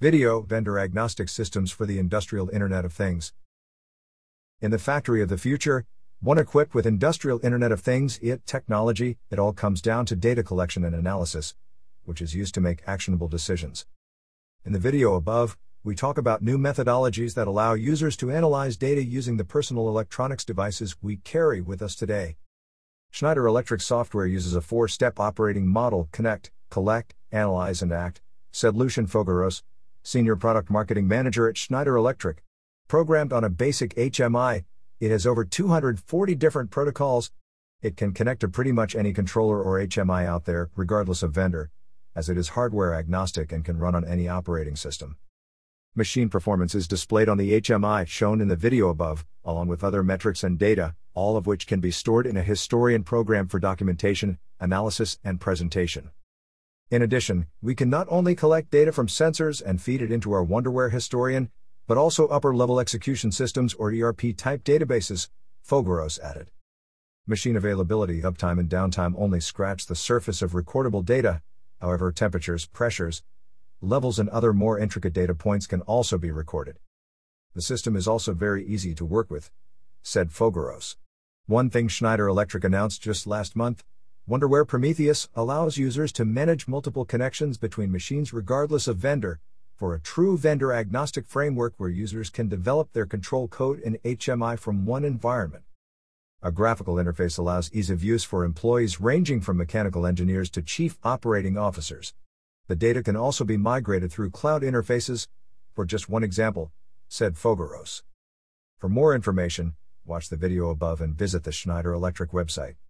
Video vendor agnostic systems for the industrial Internet of Things. In the factory of the future, one equipped with industrial Internet of Things technology, it all comes down to data collection and analysis, which is used to make actionable decisions. In the video above, we talk about new methodologies that allow users to analyze data using the personal electronics devices we carry with us today. Schneider Electric software uses a 4-step operating model: connect, collect, analyze, and act, said Lucien Fogaros, Senior Product Marketing Manager at Schneider Electric. Programmed on a basic HMI, it has over 240 different protocols. It can connect to pretty much any controller or HMI out there, regardless of vendor, as it is hardware agnostic and can run on any operating system. Machine performance is displayed on the HMI shown in the video above, along with other metrics and data, all of which can be stored in a historian program for documentation, analysis, and presentation. In addition, we can not only collect data from sensors and feed it into our Wonderware historian, but also upper-level execution systems or ERP-type databases, Fogaros added. Machine availability, uptime, and downtime only scratch the surface of recordable data. However, temperatures, pressures, levels, and other more intricate data points can also be recorded. The system is also very easy to work with, said Fogaros. One thing Schneider Electric announced just last month: Wonderware Prometheus allows users to manage multiple connections between machines regardless of vendor, for a true vendor-agnostic framework where users can develop their control code in HMI from one environment. A graphical interface allows ease of use for employees ranging from mechanical engineers to chief operating officers. The data can also be migrated through cloud interfaces, for just one example, said Fogaros. For more information, watch the video above and visit the Schneider Electric website.